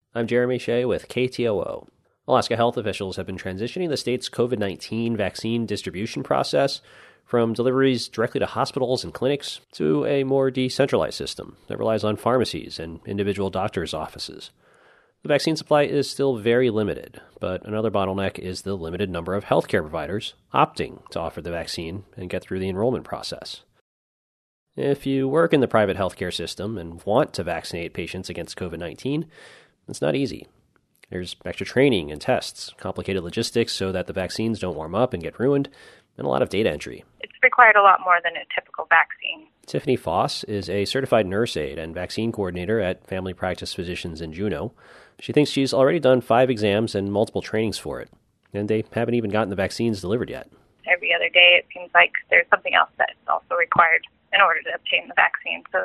I'm Jeremy Shea with KTOO. Alaska health officials have been transitioning the state's COVID-19 vaccine distribution process from deliveries directly to hospitals and clinics to a more decentralized system that relies on pharmacies and individual doctors' offices. The vaccine supply is still very limited, but another bottleneck is the limited number of healthcare providers opting to offer the vaccine and get through the enrollment process. If you work in the private healthcare system and want to vaccinate patients against COVID-19, it's not easy. There's extra training and tests, complicated logistics so that the vaccines don't warm up and get ruined, and a lot of data entry. It's required a lot more than a typical vaccine. Tiffany Foss is a certified nurse aide and vaccine coordinator at Family Practice Physicians in Juneau. She thinks she's already done 5 exams and multiple trainings for it, and they haven't even gotten the vaccines delivered yet. Every other day it seems like there's something else that's also required in order to obtain the vaccine. So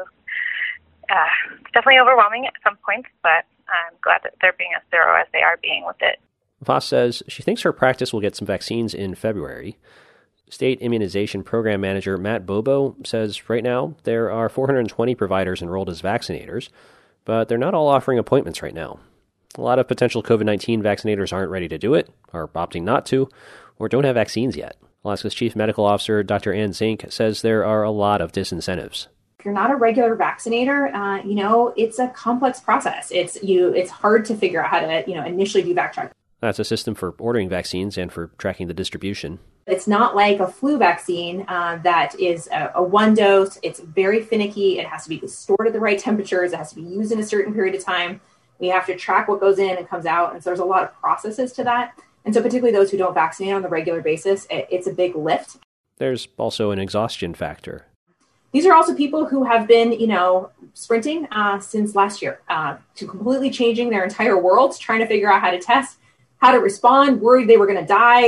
it's definitely overwhelming at some points, but I'm glad that they're being as thorough as they are being with it. Foss says she thinks her practice will get some vaccines in February. State Immunization Program Manager Matt Bobo says right now there are 420 providers enrolled as vaccinators, but they're not all offering appointments right now. A lot of potential COVID-19 vaccinators aren't ready to do it, are opting not to, or don't have vaccines yet. Alaska's Chief Medical Officer, Dr. Ann Zink, says there are a lot of disincentives. If you're not a regular vaccinator, it's a complex process. It's hard to figure out how to, initially do backtrack. That's a system for ordering vaccines and for tracking the distribution. It's not like a flu vaccine that is a one dose. It's very finicky. It has to be stored at the right temperatures. It has to be used in a certain period of time. We have to track what goes in and comes out. And so there's a lot of processes to that. And so particularly those who don't vaccinate on the regular basis, it's a big lift. There's also an exhaustion factor. These are also people who have been, sprinting since last year, to completely changing their entire world, trying to figure out how to test, how to respond, worried they were going to die.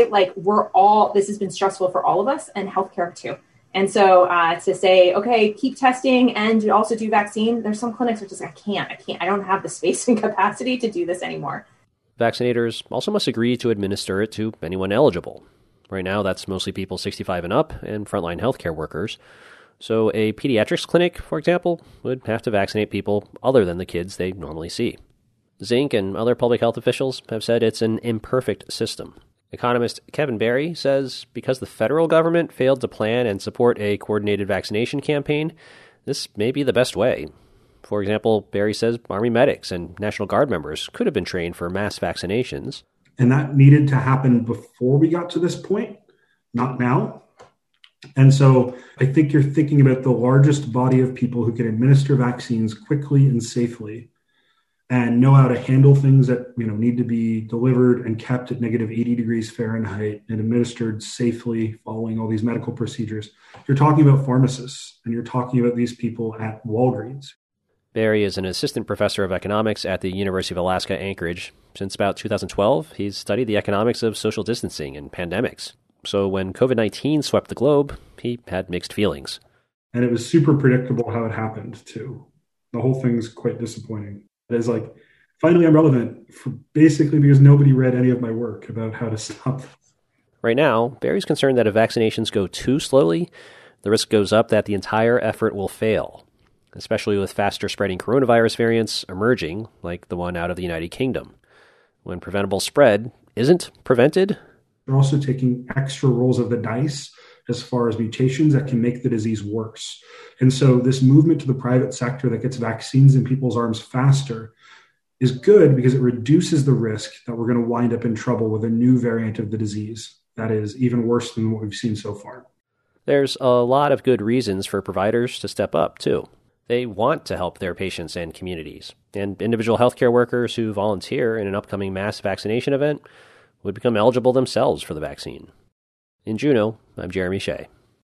This has been stressful for all of us and healthcare too. And so to say, okay, keep testing and also do vaccine, there's some clinics that just, I don't have the space and capacity to do this anymore. Vaccinators also must agree to administer it to anyone eligible. Right now, that's mostly people 65 and up and frontline healthcare workers. So a pediatrics clinic, for example, would have to vaccinate people other than the kids they normally see. Zink and other public health officials have said it's an imperfect system. Economist Kevin Barry says because the federal government failed to plan and support a coordinated vaccination campaign, this may be the best way. For example, Barry says Army medics and National Guard members could have been trained for mass vaccinations. And that needed to happen before we got to this point, not now. And so I think you're thinking about the largest body of people who can administer vaccines quickly and safely and know how to handle things that need to be delivered and kept at negative 80 degrees Fahrenheit and administered safely following all these medical procedures. You're talking about pharmacists and you're talking about these people at Walgreens. Barry is an assistant professor of economics at the University of Alaska Anchorage. Since about 2012, he's studied the economics of social distancing and pandemics. So when COVID-19 swept the globe, he had mixed feelings. And it was super predictable how it happened, too. The whole thing's quite disappointing. It is finally I'm relevant, basically because nobody read any of my work about how to stop this. Right now, Barry's concerned that if vaccinations go too slowly, the risk goes up that the entire effort will fail, especially with faster spreading coronavirus variants emerging, like the one out of the United Kingdom. When preventable spread isn't prevented, they're also taking extra rolls of the dice as far as mutations that can make the disease worse. And so this movement to the private sector that gets vaccines in people's arms faster is good because it reduces the risk that we're going to wind up in trouble with a new variant of the disease that is even worse than what we've seen so far. There's a lot of good reasons for providers to step up, too. They want to help their patients and communities. And individual healthcare workers who volunteer in an upcoming mass vaccination event would become eligible themselves for the vaccine. In Juneau, I'm Jeremy Shea.